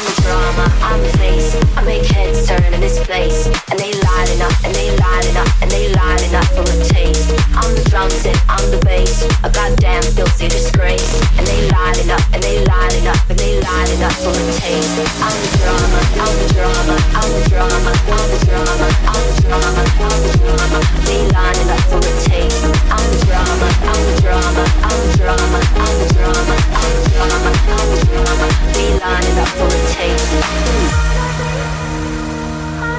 I'm the drama, I'm the face. I make heads turn in this place. And they lining up, and they lining up, and they lining up for a taste. I'm the drama.